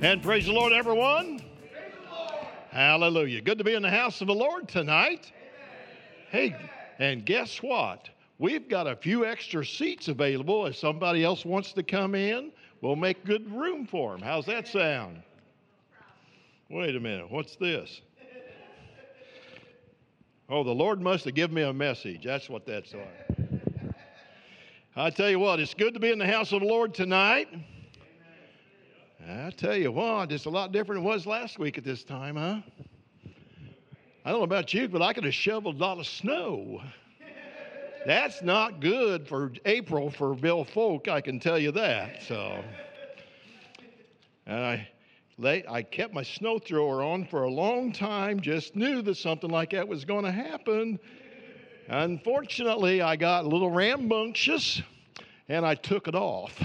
And praise the Lord, everyone. Praise the Lord. Hallelujah. Good to be in the house of the Lord tonight. Amen. Hey, and guess what? We've got a few extra seats available. If somebody else wants to come in, we'll make good room for them. How's that sound? Wait a minute. What's this? Oh, the Lord must have given me a message. That's what that's like. I tell you what, it's good to be in the house of the Lord tonight. I tell you what, it's a lot different than it was last week at this time, huh? I don't know about you, but I could have shoveled a lot of snow. That's not good for April for Bill Folk, I can tell you that. So, and I kept my snow thrower on for a long time, just knew that something like that was going to happen. Unfortunately, I got a little rambunctious, and I took it off.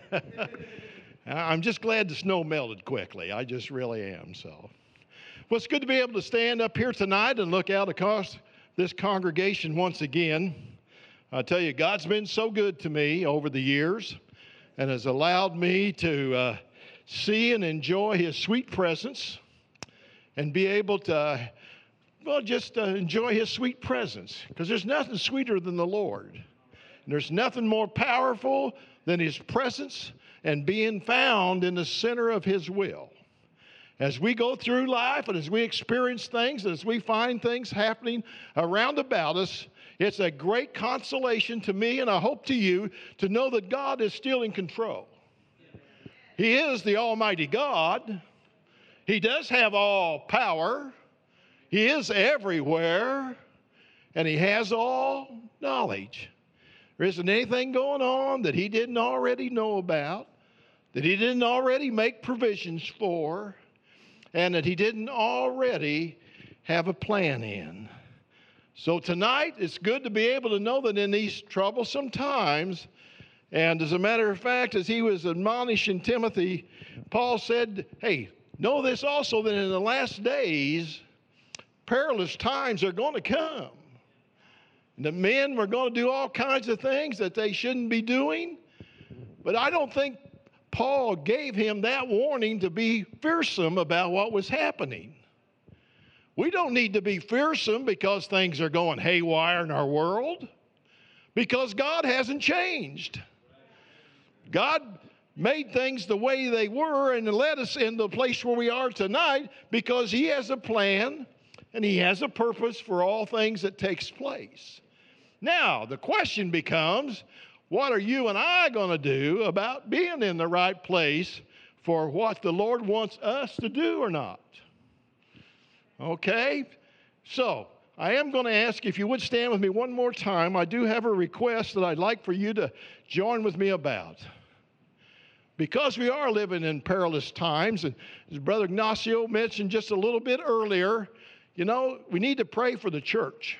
I'm just glad the snow melted quickly. I just really am. So, well, it's good to be able to stand up here tonight and look out across this congregation once again. I tell you, God's been so good to me over the years and has allowed me to see and enjoy His sweet presence and be able to, just enjoy His sweet presence, because there's nothing sweeter than the Lord. And there's nothing more powerful than His presence and being found in the center of His will. As we go through life and as we experience things and as we find things happening around about us, it's a great consolation to me, and I hope to you, to know that God is still in control. He is the Almighty God. He does have all power. He is everywhere, and He has all knowledge. There isn't anything going on that He didn't already know about, that He didn't already make provisions for, and that He didn't already have a plan in. So tonight, it's good to be able to know that in these troublesome times, and as a matter of fact, as he was admonishing Timothy, Paul said, hey, know this also, that in the last days, perilous times are going to come. The men were going to do all kinds of things that they shouldn't be doing. But I don't think Paul gave him that warning to be fearsome about what was happening. We don't need to be fearsome because things are going haywire in our world, because God hasn't changed. God made things the way they were and led us in the place where we are tonight because He has a plan and He has a purpose for all things that takes place. Now, the question becomes, what are you and I going to do about being in the right place for what the Lord wants us to do or not? Okay? So, I am going to ask if you would stand with me one more time. I do have a request that I'd like for you to join with me about. Because we are living in perilous times, and as Brother Ignacio mentioned just a little bit earlier, we need to pray for the church.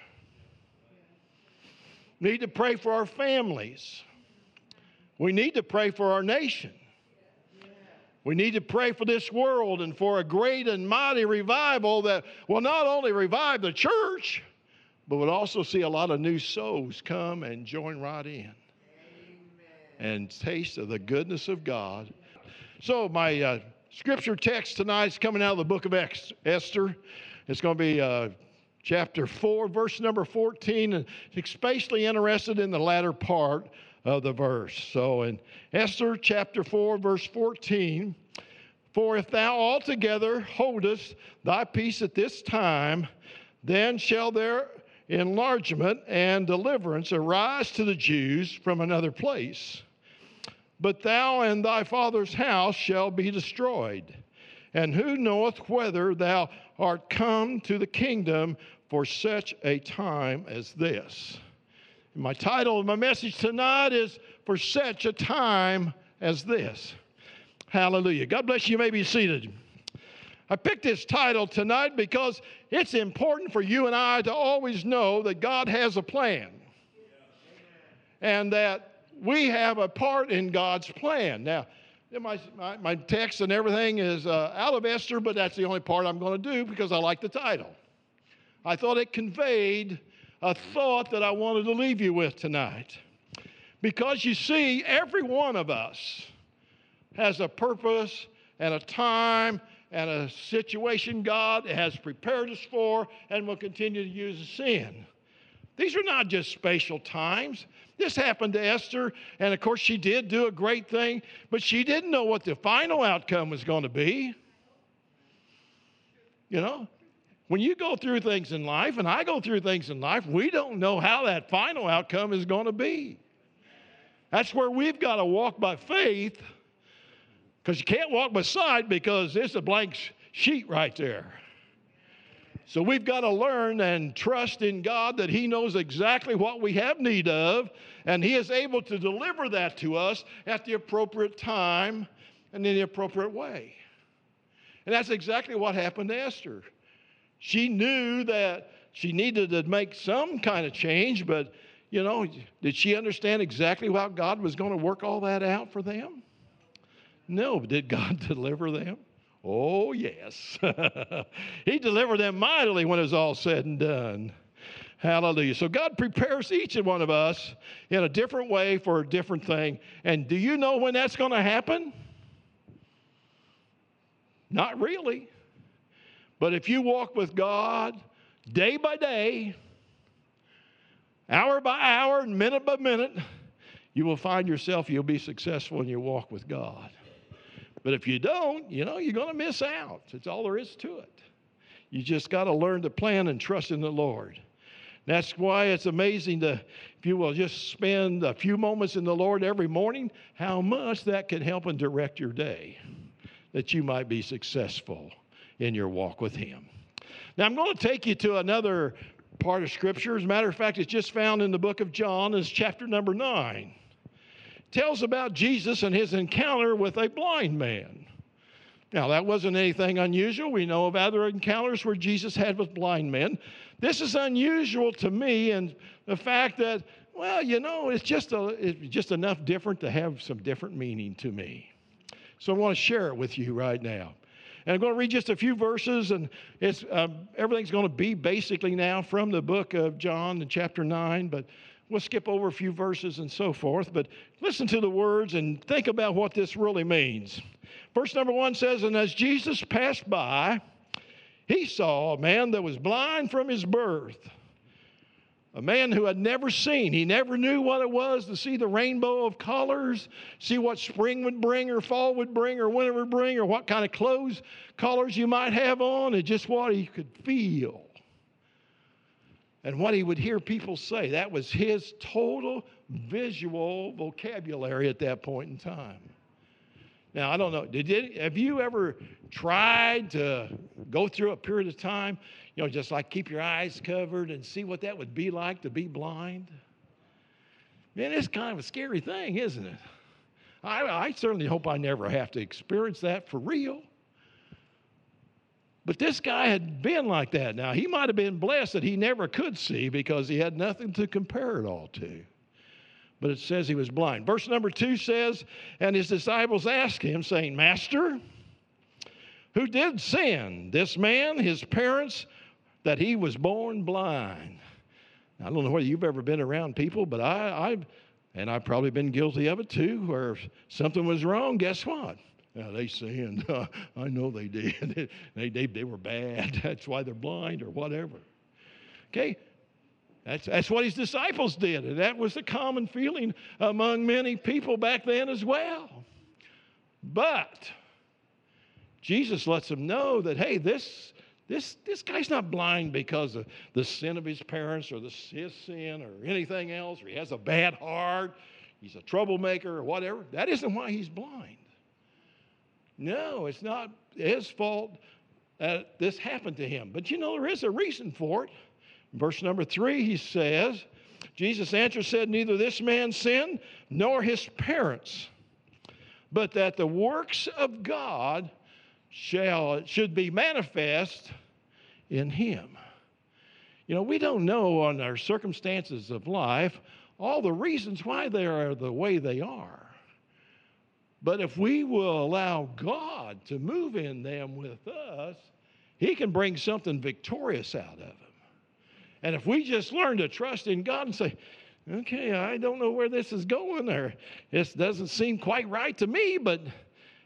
We need to pray for our families. We need to pray for our nation. We need to pray for this world and for a great and mighty revival that will not only revive the church, but would also see a lot of new souls come and join right in. Amen. And taste of the goodness of God. So my scripture text tonight is coming out of the book of Esther. It's going to be chapter 4, verse number 14, and especially interested in the latter part of the verse. So in Esther chapter 4, verse 14, for if thou altogether holdest thy peace at this time, then shall their enlargement and deliverance arise to the Jews from another place. But thou and thy father's house shall be destroyed. And who knoweth whether thou art come to the kingdom for such a time as this? My title of my message tonight is For Such a Time as This. Hallelujah. God bless you. You may be seated. I picked this title tonight because it's important for you and I to always know that God has a plan. And that we have a part in God's plan. Now, my text and everything is out of Esther, but that's the only part I'm going to do because I like the title. I thought it conveyed a thought that I wanted to leave you with tonight. Because you see, every one of us has a purpose and a time and a situation God has prepared us for and will continue to use us in. These are not just spatial times. This happened to Esther, and of course she did do a great thing, but she didn't know what the final outcome was going to be. You know, when you go through things in life, and I go through things in life, we don't know how that final outcome is going to be. That's where we've got to walk by faith, because you can't walk by sight because it's a blank sheet right there. So we've got to learn and trust in God that He knows exactly what we have need of, and He is able to deliver that to us at the appropriate time and in the appropriate way. And that's exactly what happened to Esther. She knew that she needed to make some kind of change, but, you know, did she understand exactly how God was going to work all that out for them? No. Did God deliver them? Oh, yes. He delivered them mightily when it was all said and done. Hallelujah. So God prepares each and one of us in a different way for a different thing. And do you know when that's going to happen? Not really. But if you walk with God day by day, hour by hour, and minute by minute, you will find yourself, you'll be successful in your walk with God. But if you don't, you know, you're going to miss out. That's all there is to it. You just got to learn to plan and trust in the Lord. That's why it's amazing to, if you will, just spend a few moments in the Lord every morning, how much that can help and direct your day, that you might be successful in your walk with Him. Now, I'm going to take you to another part of Scripture. As a matter of fact, it's just found in the book of John. It's chapter number 9. Tells about Jesus and His encounter with a blind man. Now, that wasn't anything unusual. We know of other encounters where Jesus had with blind men. This is unusual to me, and the fact that, well, you know, it's just enough different to have some different meaning to me. So I want to share it with you right now. And I'm going to read just a few verses, and it's everything's going to be basically now from the book of John in chapter 9, but we'll skip over a few verses and so forth. But listen to the words and think about what this really means. Verse number 1 says, "And as Jesus passed by, He saw a man that was blind from his birth." A man who had never seen. He never knew what it was to see the rainbow of colors, see what spring would bring or fall would bring or winter would bring or what kind of clothes, colors you might have on, and just what he could feel. And what he would hear people say. That was his total visual vocabulary at that point in time. Now, I don't know, have you ever tried to go through a period of time, you know, just like keep your eyes covered and see what that would be like to be blind? Man, it's kind of a scary thing, isn't it? I certainly hope I never have to experience that for real. But this guy had been like that. Now, he might have been blessed that he never could see because he had nothing to compare it all to. But it says he was blind. Verse number 2 says, "And his disciples asked him, saying, 'Master, who did sin, this man, his parents, that he was born blind?'" Now, I don't know whether you've ever been around people, but I've probably been guilty of it too, where if something was wrong, guess what? They sinned. I know they did. They were bad. That's why they're blind or whatever. Okay? That's what his disciples did. And that was a common feeling among many people back then as well. But Jesus lets them know that, hey, this guy's not blind because of the sin of his parents or his sin or anything else, or he has a bad heart, he's a troublemaker or whatever. That isn't why he's blind. No, it's not his fault that this happened to him. But you know, there is a reason for it. Verse number 3, he says, Jesus answered, said, "Neither this man sinned, nor his parents, but that the works of God should be manifest in him." You know, we don't know on our circumstances of life all the reasons why they are the way they are. But if we will allow God to move in them with us, He can bring something victorious out of them. And if we just learn to trust in God and say, okay, I don't know where this is going, or this doesn't seem quite right to me, but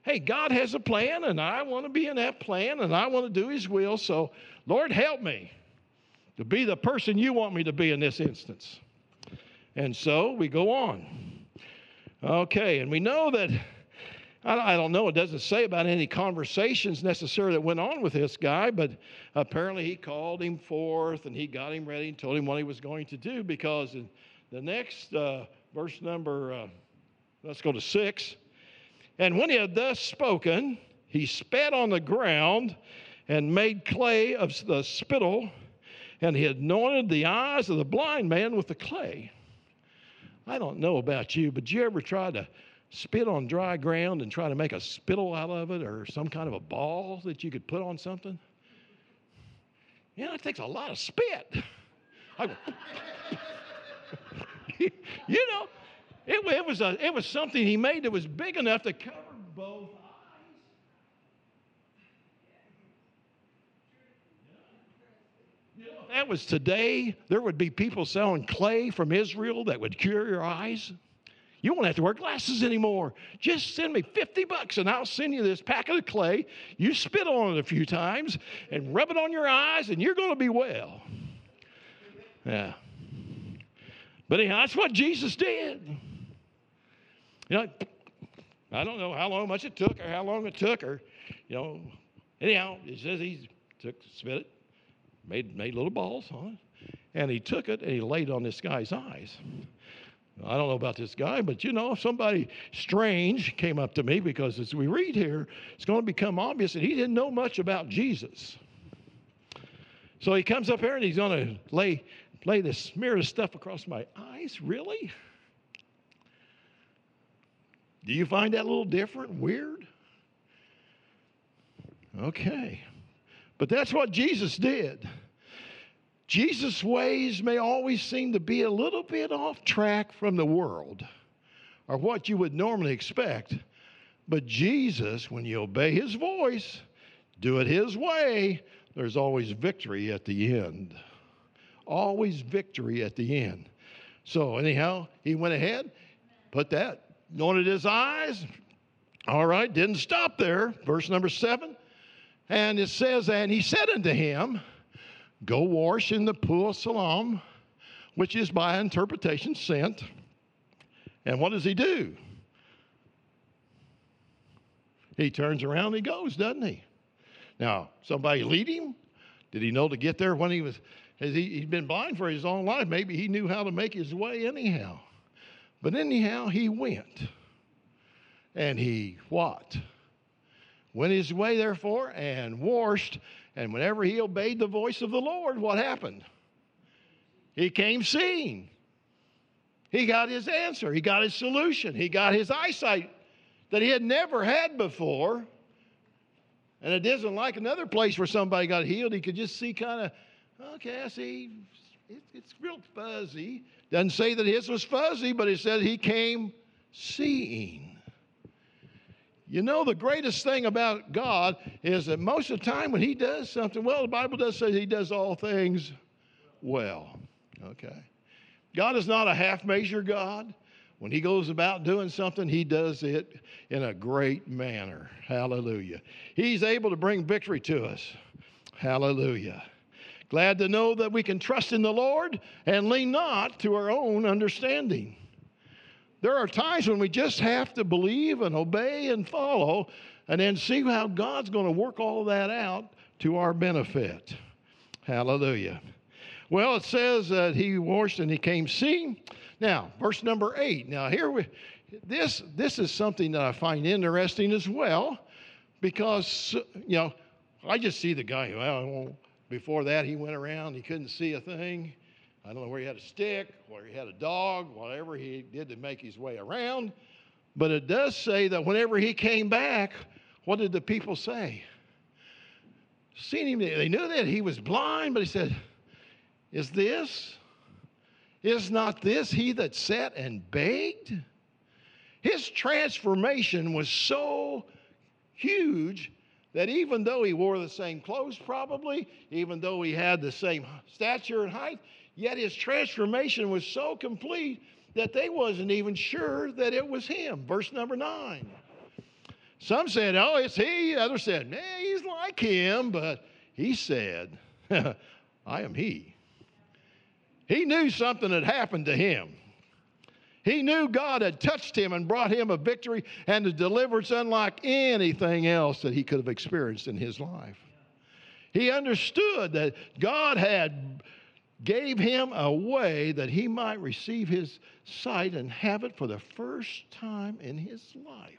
hey, God has a plan, and I want to be in that plan, and I want to do his will. So, Lord, help me to be the person you want me to be in this instance. And so we go on. Okay, and we know that, I don't know, it doesn't say about any conversations necessarily that went on with this guy, but apparently he called him forth and he got him ready and told him what he was going to do, because in the next verse number, let's go to 6. And when he had thus spoken, he spat on the ground and made clay of the spittle, and he anointed the eyes of the blind man with the clay. I don't know about you, but you ever try to spit on dry ground and try to make a spittle out of it, or some kind of a ball that you could put on something? Yeah, it takes a lot of spit. I go, you know, it was something he made that was big enough to cover both eyes. You know, if that was today, there would be people selling clay from Israel that would cure your eyes. You won't have to wear glasses anymore. Just send me $50 and I'll send you this packet of clay. You spit on it a few times and rub it on your eyes and you're going to be well. Yeah. But anyhow, that's what Jesus did. You know, I don't know how much it took or how long it took, or, you know, anyhow, it says he spit it, made little balls on it, and he took it and he laid it on this guy's eyes. I don't know about this guy, but you know, if somebody strange came up to me, because as we read here, it's going to become obvious that he didn't know much about Jesus. So he comes up here and he's going to lay this smear of stuff across my eyes. Really? Do you find that a little different, weird? Okay. But that's what Jesus did. Jesus' ways may always seem to be a little bit off track from the world, or what you would normally expect. But Jesus, when you obey his voice, do it his way, there's always victory at the end. Always victory at the end. So anyhow, he went ahead, put that, anointed his eyes. All right, didn't stop there. Verse number 7. And it says, and he said unto him, go wash in the pool of Siloam, which is by interpretation sent. And what does he do? He turns around and he goes, doesn't he? Now, somebody lead him? Did he know to get there when he'd been blind for his own life? Maybe he knew how to make his way anyhow. But anyhow, he went. And he what? Went his way, therefore, and washed. And whenever he obeyed the voice of the Lord, what happened? He came seeing. He got his answer. He got his solution. He got his eyesight that he had never had before. And it isn't like another place where somebody got healed. He could just see kind of, okay, I see, it's real fuzzy. Doesn't say that his was fuzzy, but it said he came seeing. You know, the greatest thing about God is that most of the time when he does something, well, the Bible does say he does all things well. Okay. God is not a half-measure God. When he goes about doing something, he does it in a great manner. Hallelujah. He's able to bring victory to us. Hallelujah. Glad to know that we can trust in the Lord and lean not to our own understanding. There are times when we just have to believe and obey and follow, and then see how God's going to work all that out to our benefit. Hallelujah. Well, it says that he washed and he came seeing. Now, verse number 8. Now, this is something that I find interesting as well, because, you know, I just see the guy, well, before that he went around, he couldn't see a thing. I don't know where he had a stick, where he had a dog, whatever he did to make his way around. But it does say that whenever he came back, what did the people say? Seeing him, they knew that he was blind, but he said, is not this he that sat and begged? His transformation was so huge that even though he wore the same clothes probably, even though he had the same stature and height, yet his transformation was so complete that they wasn't even sure that it was him. Verse number 9 Some said, oh, it's he. Others said, nah, he's like him. But he said, I am he. He knew something had happened to him. He knew God had touched him and brought him a victory and a deliverance unlike anything else that he could have experienced in his life. He understood that God had gave him a way that he might receive his sight and have it for the first time in his life.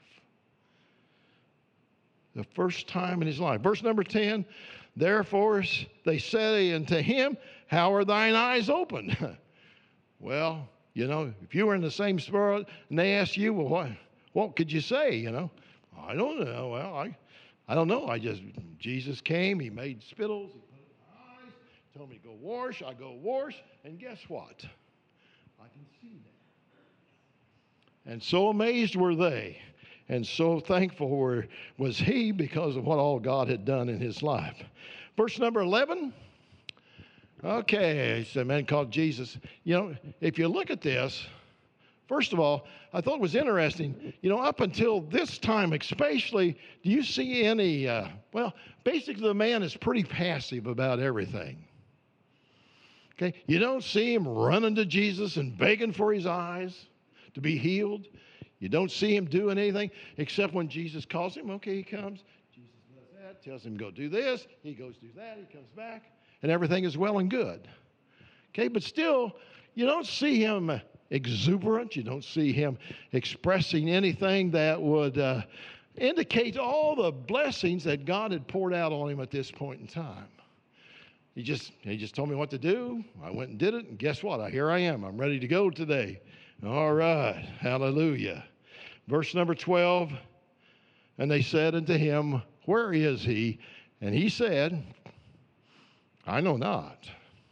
The first time in his life. Verse number 10, therefore they say unto him, how are thine eyes opened? Well, you know, if you were in the same spirit and they asked you, well, what could you say, you know? I don't know. Well, I don't know. Jesus came, he made spittles, he put it in my eyes, told me to go wash, I go wash, and guess what? I can see that. And so amazed were they, and so thankful was he because of what all God had done in his life. Verse number 11. Okay, it's a man called Jesus. You know, if you look at this, first of all, I thought it was interesting. You know, up until this time especially, do you see any, basically the man is pretty passive about everything. Okay, you don't see him running to Jesus and begging for his eyes to be healed. You don't see him doing anything except when Jesus calls him. Okay, he comes. Jesus does that, tells him go do this. He goes do that. He comes back. And everything is well and good. Okay, but still, you don't see him exuberant. You don't see him expressing anything that would indicate all the blessings that God had poured out on him at this point in time. He just told me what to do. I went and did it, and guess what? Here I am. I'm ready to go today. All right, hallelujah. Verse number 12, and they said unto him, where is he? And he said, I know not.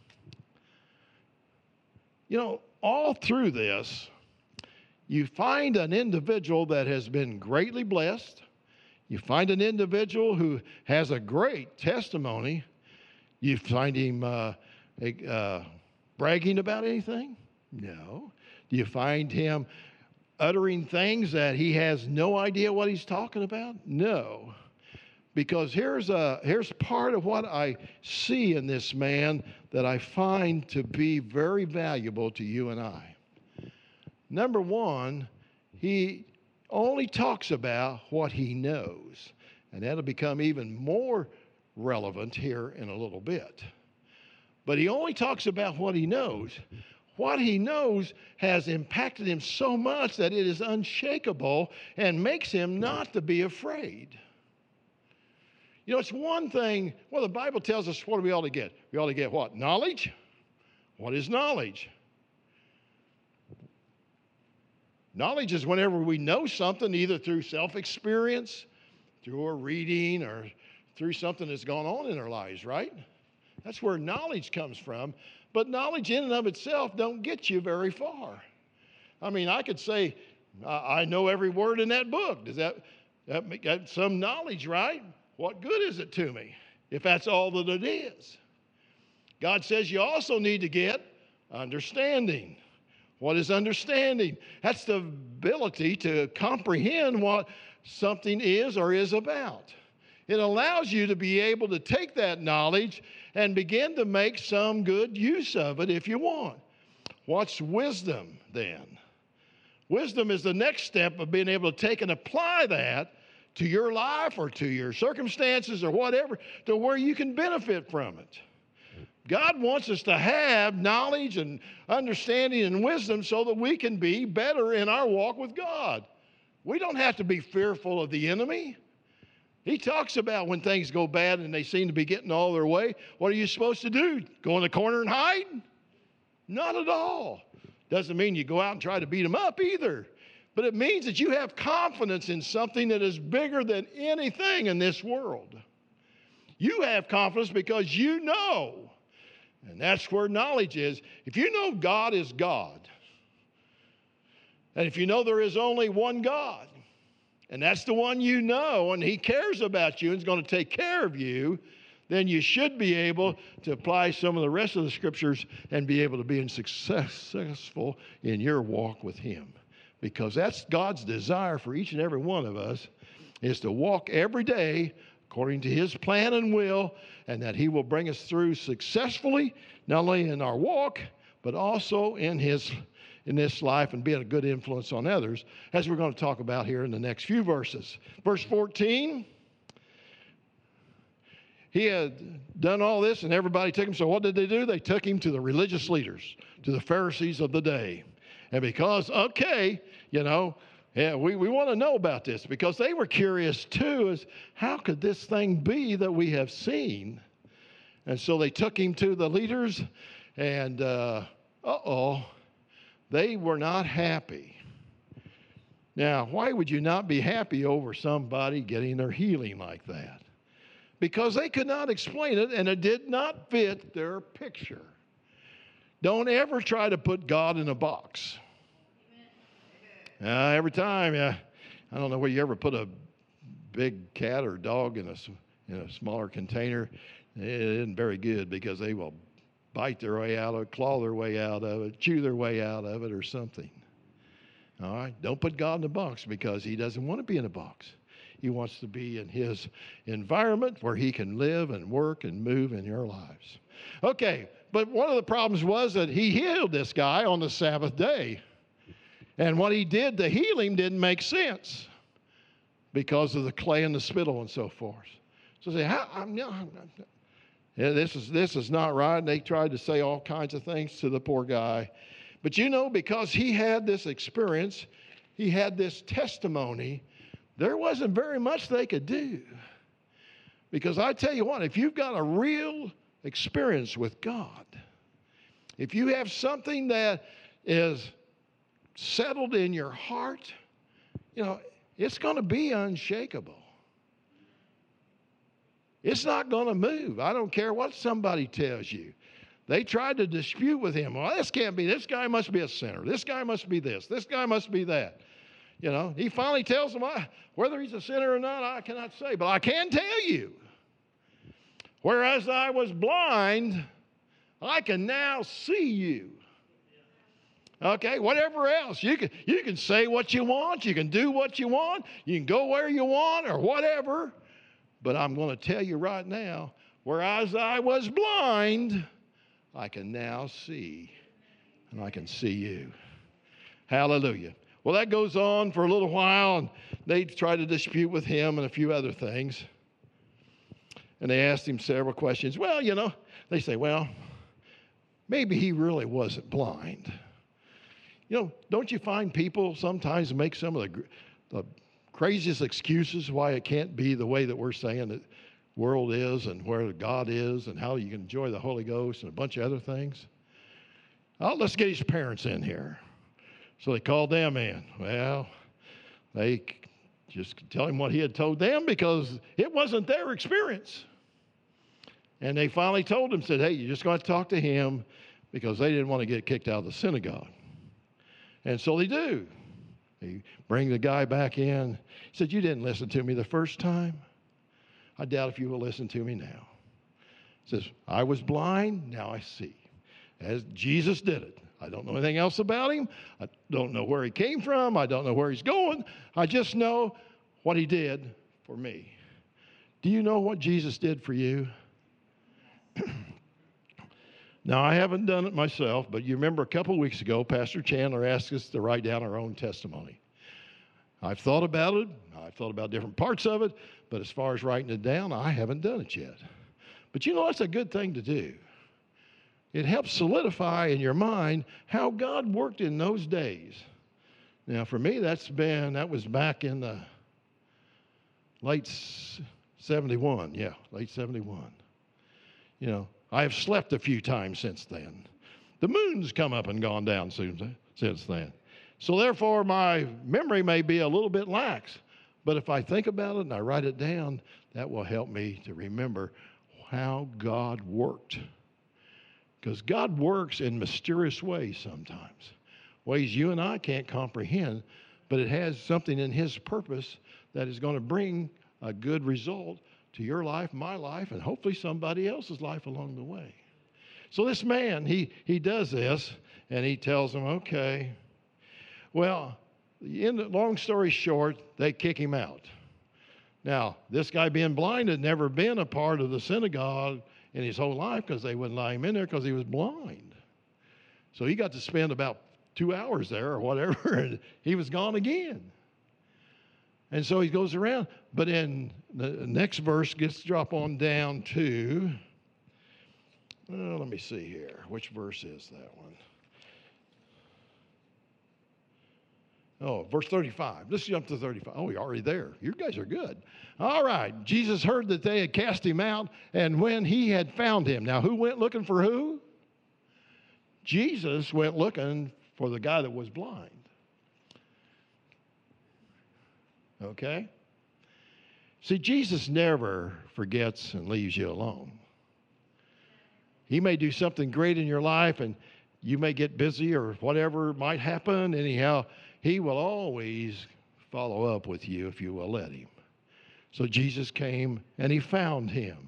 You know, all through this, you find an individual that has been greatly blessed. You find an individual who has a great testimony. You find him bragging about anything? No. Do you find him uttering things that he has no idea what he's talking about? No. Because here's part of what I see in this man that I find to be very valuable to you and I. Number one, he only talks about what he knows. And that'll become even more relevant here in a little bit. But he only talks about what he knows. What he knows has impacted him so much that it is unshakable and makes him not to be afraid. You know, it's one thing, the Bible tells us what do we ought to get? We ought to get what? Knowledge? What is knowledge? Knowledge is whenever we know something, either through self-experience, through a reading, or through something that's gone on in our lives, right? That's where knowledge comes from. But knowledge in and of itself don't get you very far. I mean, I could say, I know every word in that book. Does that make some knowledge, right? What good is it to me if that's all that it is? God says you also need to get understanding. What is understanding? That's the ability to comprehend what something is or is about. It allows you to be able to take that knowledge and begin to make some good use of it if you want. What's wisdom then? Wisdom is the next step of being able to take and apply that to your life or to your circumstances or whatever, to where you can benefit from it. God wants us to have knowledge and understanding and wisdom so that we can be better in our walk with God. We don't have to be fearful of the enemy. He talks about when things go bad and they seem to be getting all their way, what are you supposed to do? Go in the corner and hide? Not at all. Doesn't mean you go out and try to beat them up either. But it means that you have confidence in something that is bigger than anything in this world. You have confidence because you know. And that's where knowledge is. If you know God is God, and if you know there is only one God, and that's the one you know, and he cares about you and is going to take care of you, then you should be able to apply some of the rest of the scriptures and be able to be successful in your walk with him. Because that's God's desire for each and every one of us, is to walk every day according to His plan and will, and that He will bring us through successfully, not only in our walk, but also in this life and being a good influence on others, as we're going to talk about here in the next few verses. Verse 14, he had done all this and everybody took him. So what did they do? They took him to the religious leaders, to the Pharisees of the day. And because, we want to know about this, because they were curious too, is how could this thing be that we have seen? And so they took him to the leaders, and they were not happy. Now, why would you not be happy over somebody getting their healing like that? Because they could not explain it, and it did not fit their picture. Don't ever try to put God in a box. Every time, I don't know where you ever put a big cat or dog in a smaller container. It isn't very good, because they will bite their way out of it, claw their way out of it, chew their way out of it, or something. All right? Don't put God in a box, because He doesn't want to be in a box. He wants to be in His environment where He can live and work and move in your lives. Okay, but one of the problems was that He healed this guy on the Sabbath day. And what He did to heal him didn't make sense because of the clay and the spittle and so forth. So they say, this is not right. And they tried to say all kinds of things to the poor guy. But because he had this experience, he had this testimony, there wasn't very much they could do. Because I tell you what, if you've got a real experience with God, if you have something that is settled in your heart, it's going to be unshakable. It's not going to move. I don't care what somebody tells you. They tried to dispute with him. Well, this can't be. This guy must be a sinner. This guy must be this. This guy must be that. He finally tells them, whether he's a sinner or not, I cannot say. But I can tell you, whereas I was blind, I can now see you. Okay, whatever else. You can say what you want. You can do what you want. You can go where you want or whatever. But I'm going to tell you right now, whereas I was blind, I can now see. And I can see you. Hallelujah. Well, that goes on for a little while, and they try to dispute with him and a few other things. And they asked him several questions. Well, they say, well, maybe he really wasn't blind. Don't you find people sometimes make some of the craziest excuses why it can't be the way that we're saying the world is and where God is and how you can enjoy the Holy Ghost and a bunch of other things? Let's get his parents in here. So they called them in. Well, they just tell him what he had told them because it wasn't their experience. And they finally told him, said, hey, you're just going to talk to him, because they didn't want to get kicked out of the synagogue. And so they do. They bring the guy back in. He said, you didn't listen to me the first time. I doubt if you will listen to me now. He says, I was blind, now I see. As Jesus did it. I don't know anything else about him. I don't know where he came from. I don't know where he's going. I just know what he did for me. Do you know what Jesus did for you? Now, I haven't done it myself, but you remember a couple of weeks ago, Pastor Chandler asked us to write down our own testimony. I've thought about it. I've thought about different parts of it, but as far as writing it down, I haven't done it yet. But that's a good thing to do. It helps solidify in your mind how God worked in those days. Now, for me, that was back in the late 71. Yeah, late 71. I have slept a few times since then. The moon's come up and gone down since then. So therefore, my memory may be a little bit lax. But if I think about it and I write it down, that will help me to remember how God worked. Because God works in mysterious ways sometimes. Ways you and I can't comprehend, but it has something in His purpose that is going to bring a good result to your life, my life, and hopefully somebody else's life along the way. So this man, he does this, and he tells them, okay, well, long story short, they kick him out. Now, this guy being blind had never been a part of the synagogue in his whole life because they wouldn't let him in there because he was blind. So he got to spend about 2 hours there or whatever, and he was gone again. And so he goes around. But in the next verse gets drop on down to, let me see here. Which verse is that one? Oh, verse 35. Let's jump to 35. Oh, you're already there. You guys are good. All right. Jesus heard that they had cast him out, and when he had found him. Now, who went looking for who? Jesus went looking for the guy that was blind. Okay? See, Jesus never forgets and leaves you alone. He may do something great in your life, and you may get busy or whatever might happen. Anyhow, he will always follow up with you if you will let him. So Jesus came and he found him.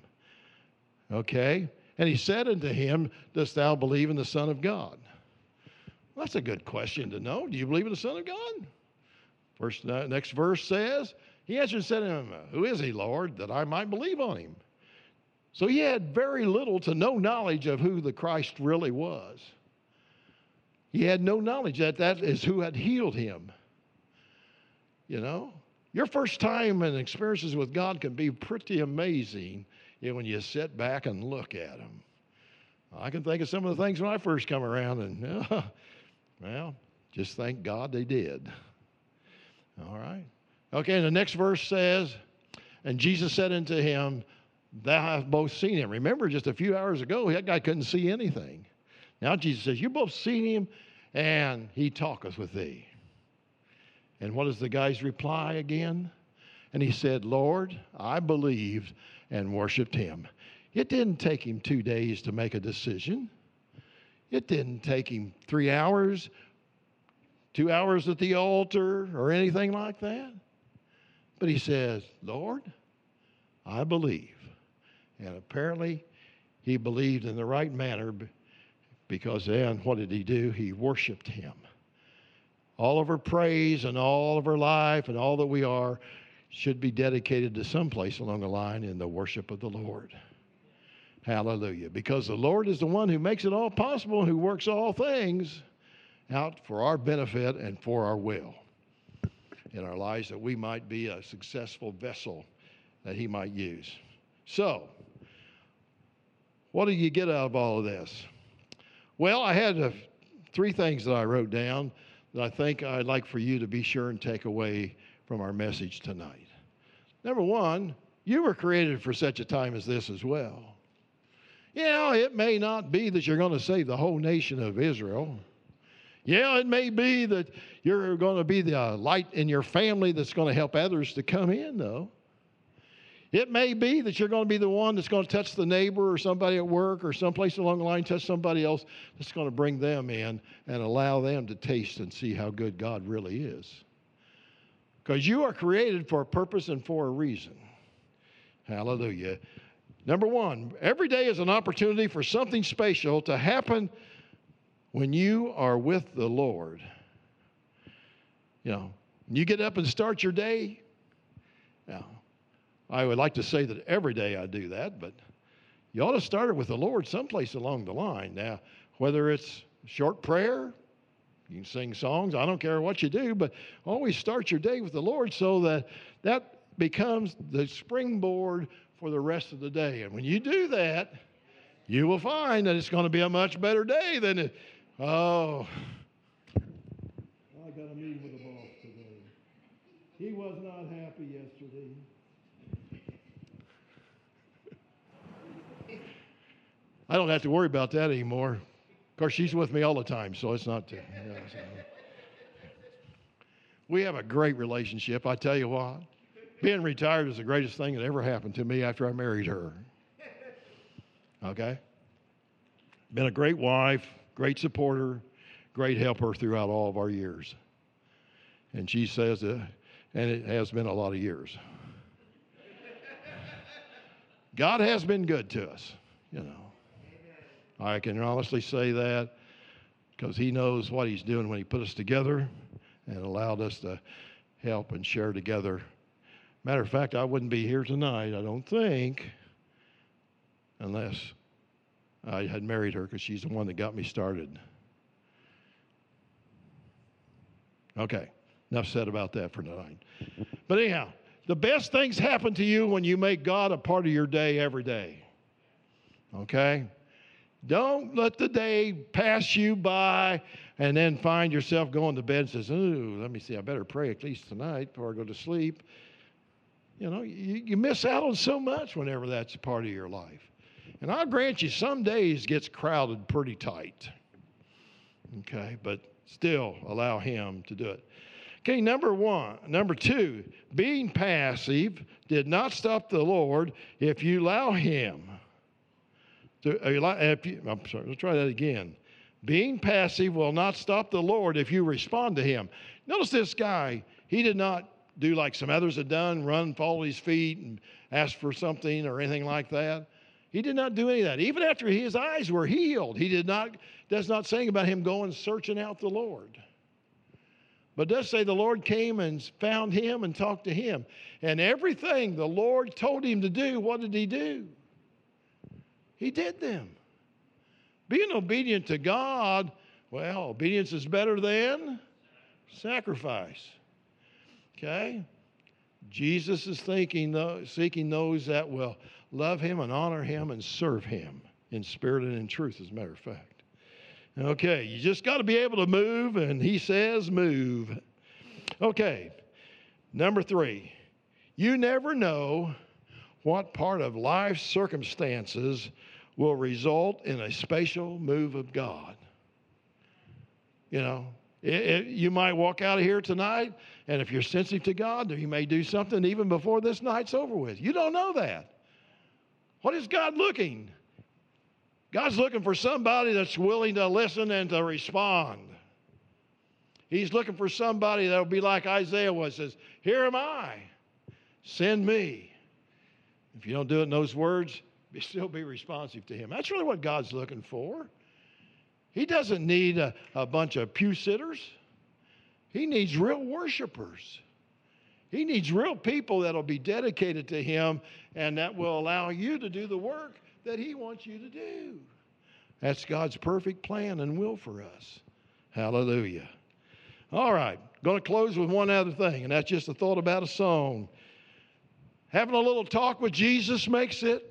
Okay? And he said unto him, dost thou believe in the Son of God? Well, that's a good question to know. Do you believe in the Son of God? Next verse says, he answered and said to him, who is he, Lord, that I might believe on him? So he had very little to no knowledge of who the Christ really was. He had no knowledge that that is who had healed him. You know, your first time and experiences with God can be pretty amazing when you sit back and look at him. I can think of some of the things when I first come around and, well, just thank God they did. All right. Okay, and the next verse says, and Jesus said unto him, thou hast both seen him. Remember, just a few hours ago, that guy couldn't see anything. Now Jesus says, you both seen him, and he talketh with thee. And what is the guy's reply again? And he said, Lord, I believed, and worshiped him. It didn't take him 2 days to make a decision. It didn't take him 3 hours, 2 hours at the altar, or anything like that. But he says, Lord, I believe. And apparently, he believed in the right manner, because then what did he do? He worshiped him. All of our praise and all of our life and all that we are should be dedicated to some place along the line in the worship of the Lord. Hallelujah. Because the Lord is the one who makes it all possible and who works all things out for our benefit and for our will in our lives, that we might be a successful vessel that he might use. So, what do you get out of all of this? Well, I had 3 things that I wrote down that I think I'd like for you to be sure and take away from our message tonight. Number 1, you were created for such a time as this as well. Yeah, it may not be that you're going to save the whole nation of Israel. Yeah, it may be that you're going to be the light in your family that's going to help others to come in, though. It may be that you're going to be the one that's going to touch the neighbor or somebody at work or someplace along the line, touch somebody else that's going to bring them in and allow them to taste and see how good God really is. Because you are created for a purpose and for a reason. Hallelujah. Number 1, every day is an opportunity for something special to happen when you are with the Lord. You know, when you get up and start your day, now, I would like to say that every day I do that, but you ought to start it with the Lord someplace along the line. Now, whether it's short prayer, you can sing songs, I don't care what you do, but always start your day with the Lord so that that becomes the springboard for the rest of the day. And when you do that, you will find that it's going to be a much better day than it. Oh, I got a meeting with the boss today. He was not happy yesterday. I don't have to worry about that anymore. Of course, she's with me all the time, so it's not too. We have a great relationship. I tell you what, being retired is the greatest thing that ever happened to me after I married her. Okay? Been a great wife, great supporter, great helper throughout all of our years. And she says that, and it has been a lot of years. God has been good to us, you know. I can honestly say that because he knows what he's doing when he put us together and allowed us to help and share together Matter of fact, I wouldn't be here tonight, I don't think, unless I had married her, because she's the one that got me started. Okay, enough said about that for tonight. But anyhow, the best things happen to you when you make God a part of your day every day. Okay? Don't let the day pass you by and then find yourself going to bed and says, ooh, let me see, I better pray at least tonight before I go to sleep. You know, you miss out on so much whenever that's a part of your life. And I'll grant you, some days gets crowded pretty tight. Okay, but still allow Him to do it. Okay, number two, being passive did not stop the Lord if you allow Him. Let's try that again. Being passive will not stop the Lord if you respond to Him. Notice this guy, he did not do like some others had done, run, fall at His feet, and ask for something or anything like that. He did not do any of that. Even after his eyes were healed, does not say about him going searching out the Lord. But does say the Lord came and found him and talked to him. And everything the Lord told him to do, what did he do? He did them. Being obedient to God, well, obedience is better than sacrifice. Okay? Jesus is seeking those that will love Him and honor Him and serve Him in spirit and in truth, as a matter of fact. Okay, you just got to be able to move, and He says move. Okay, number 3, you never know what part of life's circumstances will result in a special move of God. You know, you might walk out of here tonight, and if you're sensitive to God, He may do something even before this night's over with. You don't know that. What is God looking? God's looking for somebody that's willing to listen and to respond. He's looking for somebody that will be like Isaiah was, says, here am I, send me. If you don't do it in those words, still be responsive to Him. That's really what God's looking for. He doesn't need a bunch of pew sitters. He needs real worshipers. He needs real people that will be dedicated to Him and that will allow you to do the work that He wants you to do. That's God's perfect plan and will for us. Hallelujah. All right, going to close with one other thing, and that's just a thought about a song. Having a little talk with Jesus makes it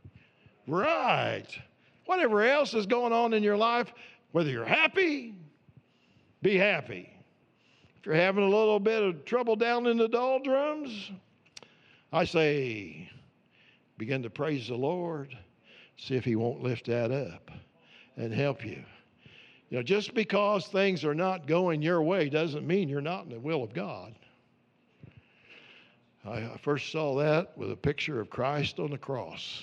right. Whatever else is going on in your life, whether you're happy, be happy. If you're having a little bit of trouble down in the doldrums, I say, begin to praise the Lord. See if He won't lift that up and help you. You know, just because things are not going your way doesn't mean you're not in the will of God. I first saw that with a picture of Christ on the cross.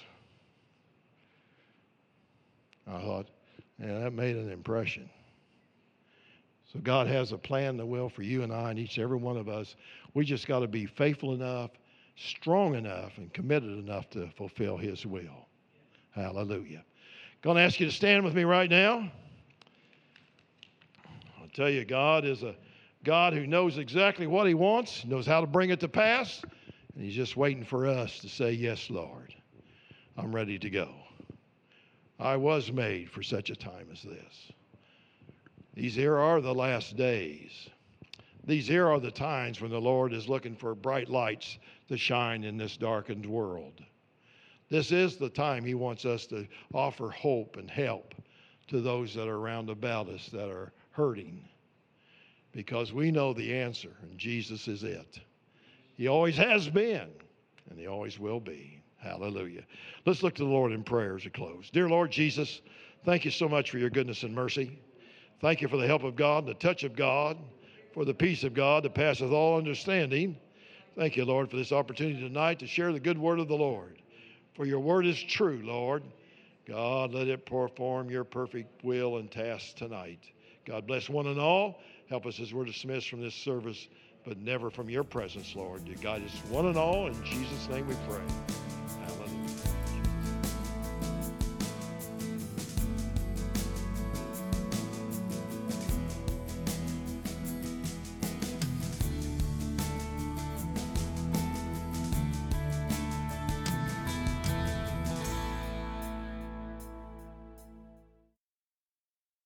I thought, yeah, that made an impression. So God has a plan and a will for you and I and each and every one of us. We just got to be faithful enough, strong enough, and committed enough to fulfill His will. Hallelujah. Going to ask you to stand with me right now. I'll tell you, God is a God who knows exactly what He wants, knows how to bring it to pass, and He's just waiting for us to say, yes, Lord, I'm ready to go. I was made for such a time as this. These here are the last days. These here are the times when the Lord is looking for bright lights to shine in this darkened world. This is the time He wants us to offer hope and help to those that are around about us that are hurting. Because we know the answer, and Jesus is it. He always has been, and He always will be. Hallelujah. Let's look to the Lord in prayer as we close. Dear Lord Jesus, thank you so much for your goodness and mercy. Thank you for the help of God, the touch of God, for the peace of God that passeth all understanding. Thank you, Lord, for this opportunity tonight to share the good word of the Lord. For your word is true, Lord. God, let it perform your perfect will and task tonight. God bless one and all. Help us as we're dismissed from this service, but never from your presence, Lord. To guide us one and all. In Jesus' name we pray.